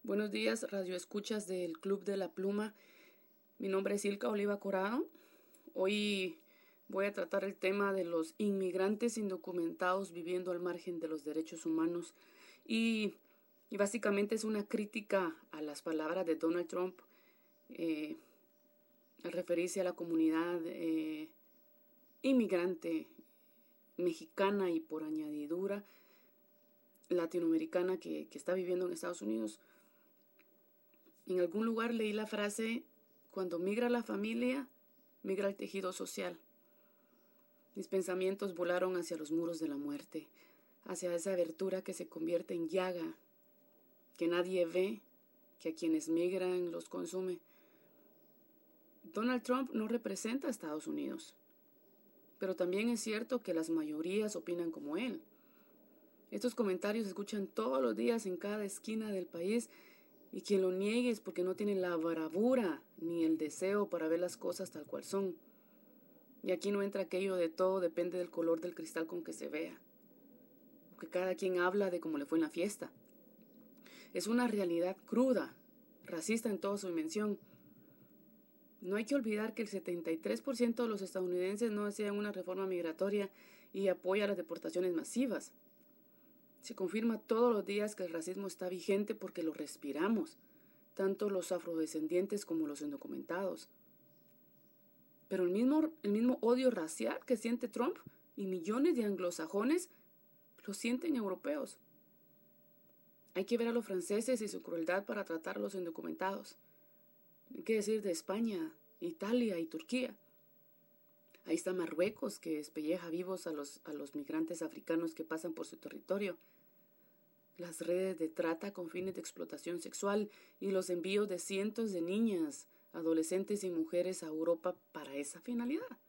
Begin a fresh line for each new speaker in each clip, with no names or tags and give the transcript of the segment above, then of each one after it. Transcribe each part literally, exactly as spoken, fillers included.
Buenos días, radio escuchas del Club de la Pluma. Mi nombre es Ilka Oliva Corado. Hoy voy a tratar el tema de los inmigrantes indocumentados viviendo al margen de los derechos humanos. Y, y básicamente es una crítica a las palabras de Donald Trump eh, al referirse a la comunidad eh, inmigrante mexicana y por añadidura latinoamericana que, que está viviendo en Estados Unidos. En algún lugar leí la frase: cuando migra la familia, migra el tejido social. Mis pensamientos volaron hacia los muros de la muerte, hacia esa abertura que se convierte en llaga, que nadie ve, que a quienes migran los consume. Donald Trump no representa a Estados Unidos, pero también es cierto que las mayorías opinan como él. Estos comentarios se escuchan todos los días en cada esquina del país, y quien lo niegue es porque no tiene la bravura ni el deseo para ver las cosas tal cual son. Y aquí no entra aquello de todo depende del color del cristal con que se vea, porque cada quien habla de cómo le fue en la fiesta. Es una realidad cruda, racista en toda su dimensión. No hay que olvidar que el setenta y tres por ciento de los estadounidenses no desean una reforma migratoria y apoya las deportaciones masivas. Se confirma todos los días que el racismo está vigente porque lo respiramos, tanto los afrodescendientes como los indocumentados. Pero el mismo, el mismo odio racial que siente Trump y millones de anglosajones lo sienten europeos. Hay que ver a los franceses y su crueldad para tratar a los indocumentados. Hay que decir de España, Italia y Turquía. Ahí está Marruecos, que despelleja vivos a los, a los migrantes africanos que pasan por su territorio. Las redes de trata con fines de explotación sexual y los envíos de cientos de niñas, adolescentes y mujeres a Europa para esa finalidad.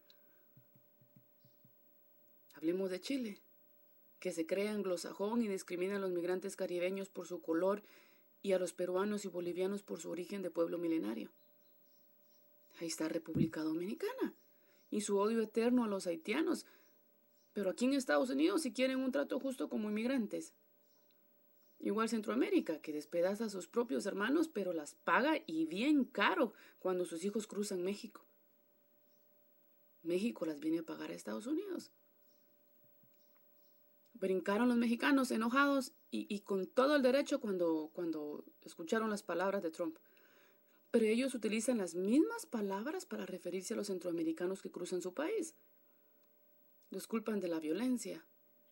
Hablemos de Chile, que se cree anglosajón y discrimina a los migrantes caribeños por su color y a los peruanos y bolivianos por su origen de pueblo milenario. Ahí está República Dominicana y su odio eterno a los haitianos, pero aquí en Estados Unidos sí quieren un trato justo como inmigrantes. Igual Centroamérica, que despedaza a sus propios hermanos, pero las paga y bien caro cuando sus hijos cruzan México. México las viene a pagar a Estados Unidos. Brincaron los mexicanos enojados y, y con todo el derecho cuando, cuando escucharon las palabras de Trump. Pero ellos utilizan las mismas palabras para referirse a los centroamericanos que cruzan su país. Los culpan de la violencia.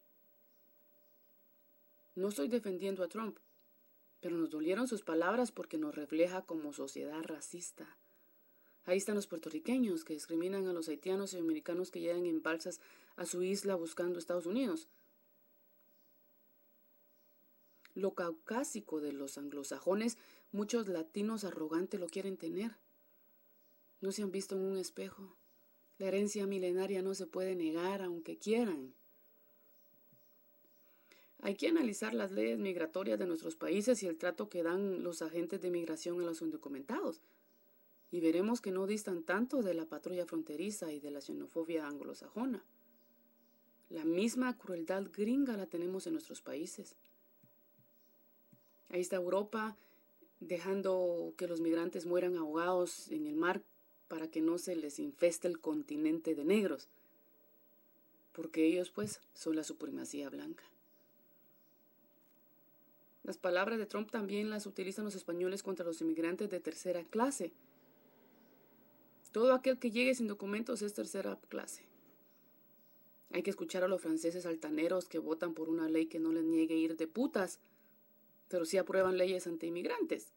No estoy defendiendo a Trump, pero nos dolieron sus palabras porque nos refleja como sociedad racista. Ahí están los puertorriqueños que discriminan a los haitianos y americanos que llegan en balsas a su isla buscando Estados Unidos. Lo caucásico de los anglosajones, muchos latinos arrogantes lo quieren tener. No se han visto en un espejo. La herencia milenaria no se puede negar aunque quieran. Hay que analizar las leyes migratorias de nuestros países y el trato que dan los agentes de migración a los indocumentados. Y veremos que no distan tanto de la patrulla fronteriza y de la xenofobia anglosajona. La misma crueldad gringa la tenemos en nuestros países. Ahí está Europa dejando que los migrantes mueran ahogados en el mar para que no se les infeste el continente de negros, porque ellos pues son la supremacía blanca. Las palabras de Trump también las utilizan los españoles contra los inmigrantes de tercera clase. Todo aquel que llegue sin documentos es tercera clase. Hay que escuchar a los franceses altaneros que votan por una ley que no les niegue ir de putas, pero sí aprueban leyes anti-inmigrantes.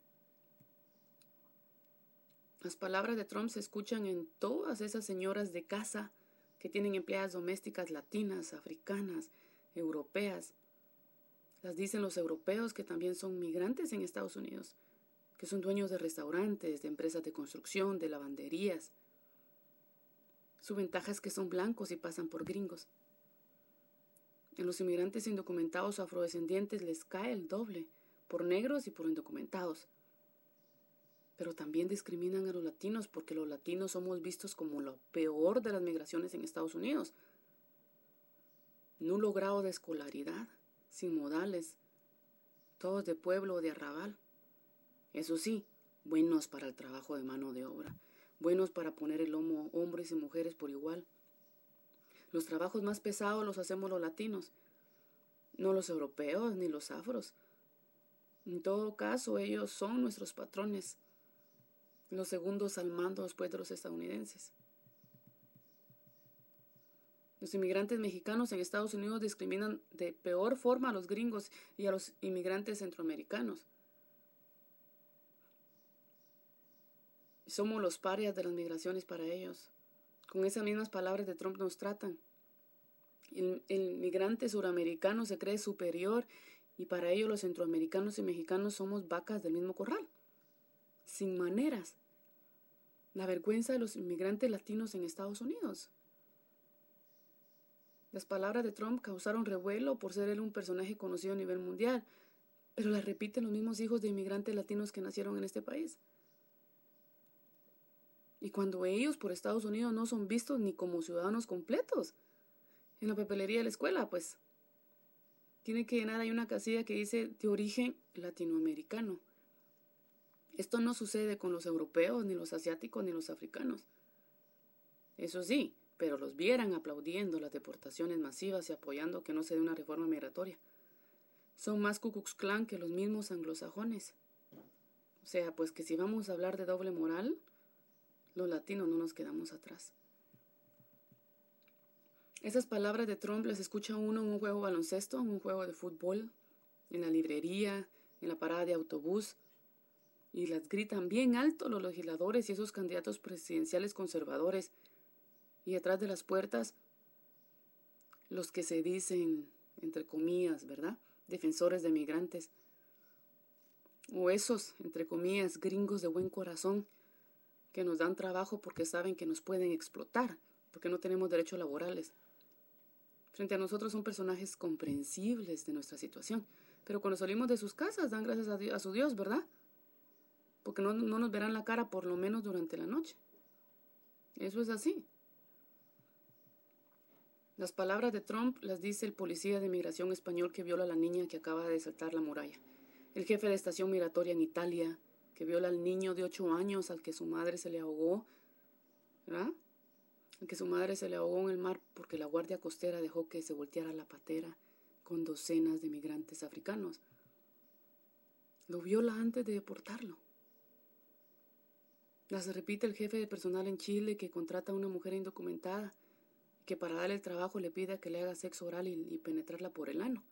Las palabras de Trump se escuchan en todas esas señoras de casa que tienen empleadas domésticas latinas, africanas, europeas. Las dicen los europeos que también son migrantes en Estados Unidos, que son dueños de restaurantes, de empresas de construcción, de lavanderías. Su ventaja es que son blancos y pasan por gringos. En los inmigrantes indocumentados o afrodescendientes les cae el doble, por negros y por indocumentados. Pero también discriminan a los latinos porque los latinos somos vistos como lo peor de las migraciones en Estados Unidos. Nulo grado de escolaridad, sin modales, todos de pueblo o de arrabal. Eso sí, buenos para el trabajo de mano de obra, buenos para poner el lomo hombres y mujeres por igual. Los trabajos más pesados los hacemos los latinos, no los europeos ni los afros. En todo caso, ellos son nuestros patrones, los segundos al mando después de los estadounidenses. Los inmigrantes mexicanos en Estados Unidos discriminan de peor forma a los gringos y a los inmigrantes centroamericanos. Somos los parias de las migraciones para ellos. Con esas mismas palabras de Trump nos tratan. El, el migrante suramericano se cree superior y para ello los centroamericanos y mexicanos somos vacas del mismo corral, sin maneras. La vergüenza de los inmigrantes latinos en Estados Unidos. Las palabras de Trump causaron revuelo por ser él un personaje conocido a nivel mundial, pero las repiten los mismos hijos de inmigrantes latinos que nacieron en este país. Y cuando ellos por Estados Unidos no son vistos ni como ciudadanos completos, en la papelería de la escuela, pues, tiene que llenar ahí una casilla que dice de origen latinoamericano. Esto no sucede con los europeos, ni los asiáticos, ni los africanos. Eso sí, pero los vieran aplaudiendo las deportaciones masivas y apoyando que no se dé una reforma migratoria. Son más Ku Klux Klan que los mismos anglosajones. O sea, pues que si vamos a hablar de doble moral, los latinos no nos quedamos atrás. Esas palabras de Trump las escucha uno en un juego de baloncesto, en un juego de fútbol, en la librería, en la parada de autobús, y las gritan bien alto los legisladores y esos candidatos presidenciales conservadores, y detrás de las puertas los que se dicen, entre comillas, ¿verdad?, defensores de migrantes, o esos, entre comillas, gringos de buen corazón, que nos dan trabajo porque saben que nos pueden explotar, porque no tenemos derechos laborales. Frente a nosotros son personajes comprensibles de nuestra situación, pero cuando salimos de sus casas dan gracias a, Dios, a su Dios, ¿verdad? Porque no, no nos verán la cara por lo menos durante la noche. Eso es así. Las palabras de Trump las dice el policía de migración español que viola a la niña que acaba de saltar la muralla, el jefe de estación migratoria en Italia que viola al niño de ocho años al que su madre se le ahogó, ¿verdad? Al que su madre se le ahogó en el mar porque la guardia costera dejó que se volteara la patera con docenas de migrantes africanos. Lo viola antes de deportarlo. Las repite el jefe de personal en Chile que contrata a una mujer indocumentada que para darle el trabajo le pida que le haga sexo oral y, y penetrarla por el ano.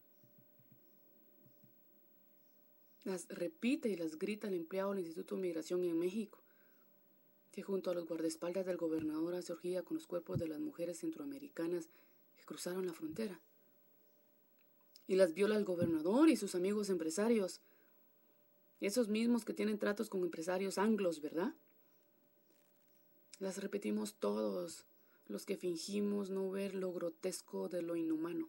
Las repite y las grita el empleado del Instituto de Migración en México, que junto a los guardaespaldas del gobernador hace orgía con los cuerpos de las mujeres centroamericanas que cruzaron la frontera. Y las viola el gobernador y sus amigos empresarios, esos mismos que tienen tratos con empresarios anglos, ¿verdad? Las repetimos todos, los que fingimos no ver lo grotesco de lo inhumano.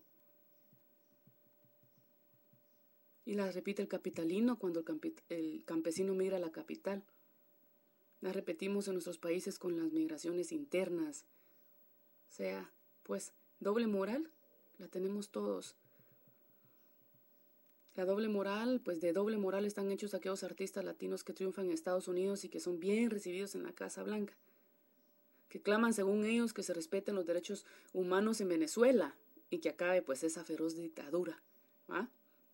Y las repite el capitalino cuando el, campi- el campesino migra a la capital. Las repetimos en nuestros países con las migraciones internas. O sea, pues, doble moral la tenemos todos. La doble moral, pues de doble moral están hechos aquellos artistas latinos que triunfan en Estados Unidos y que son bien recibidos en la Casa Blanca, que claman según ellos que se respeten los derechos humanos en Venezuela y que acabe pues esa feroz dictadura, ¿ah?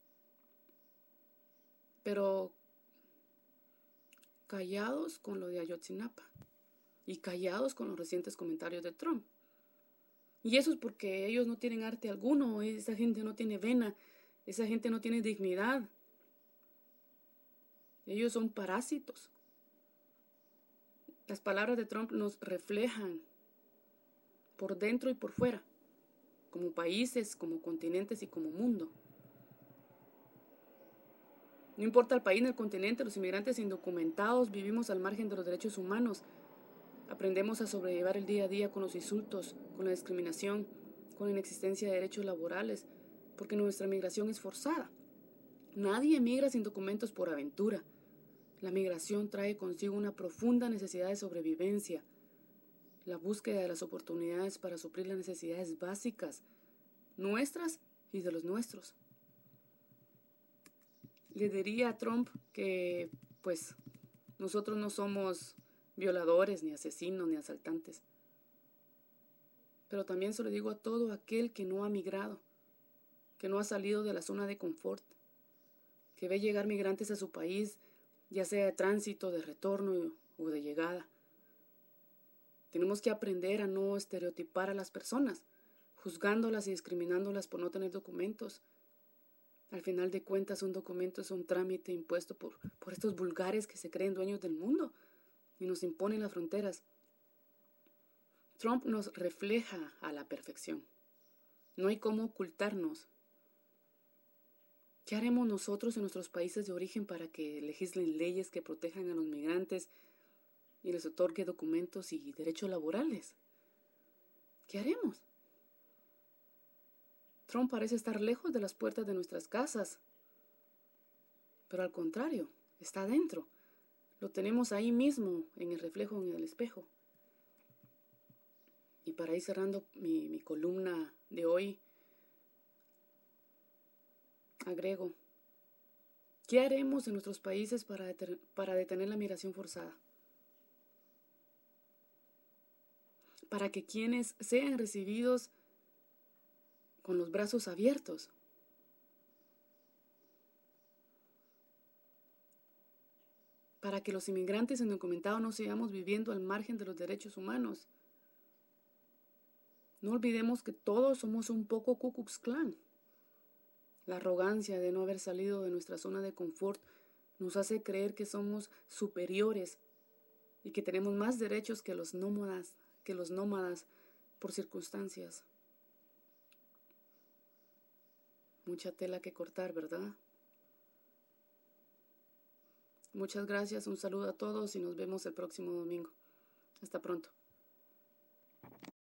Pero callados con lo de Ayotzinapa y callados con los recientes comentarios de Trump. Y eso es porque ellos no tienen arte alguno, esa gente no tiene vena, esa gente no tiene dignidad. Ellos son parásitos. Las palabras de Trump nos reflejan por dentro y por fuera, como países, como continentes y como mundo. No importa el país ni el continente, los inmigrantes indocumentados vivimos al margen de los derechos humanos. Aprendemos a sobrellevar el día a día con los insultos, con la discriminación, con la inexistencia de derechos laborales, porque nuestra migración es forzada. Nadie emigra sin documentos por aventura. La migración trae consigo una profunda necesidad de sobrevivencia, la búsqueda de las oportunidades para suplir las necesidades básicas, nuestras y de los nuestros. Le diría a Trump que, pues, nosotros no somos violadores, ni asesinos, ni asaltantes. Pero también se lo digo a todo aquel que no ha migrado, que no ha salido de la zona de confort, que ve llegar migrantes a su país, ya sea de tránsito, de retorno o de llegada. Tenemos que aprender a no estereotipar a las personas, juzgándolas y discriminándolas por no tener documentos. Al final de cuentas, un documento es un trámite impuesto por, por estos vulgares que se creen dueños del mundo y nos imponen las fronteras. Trump nos refleja a la perfección. No hay cómo ocultarnos. ¿Qué haremos nosotros en nuestros países de origen para que legislen leyes que protejan a los migrantes y les otorgue documentos y derechos laborales? ¿Qué haremos? Trump parece estar lejos de las puertas de nuestras casas, pero al contrario, está adentro. Lo tenemos ahí mismo, en el reflejo en el espejo. Y para ir cerrando mi, mi columna de hoy, agrego, ¿qué haremos en nuestros países para, deter, para detener la migración forzada? Para que quienes sean recibidos con los brazos abiertos. Para que los inmigrantes indocumentados no sigamos viviendo al margen de los derechos humanos. No olvidemos que todos somos un poco Ku Klux Klan. La arrogancia de no haber salido de nuestra zona de confort nos hace creer que somos superiores y que tenemos más derechos que los nómadas, que los nómadas por circunstancias. Mucha tela que cortar, ¿verdad? Muchas gracias, un saludo a todos y nos vemos el próximo domingo. Hasta pronto.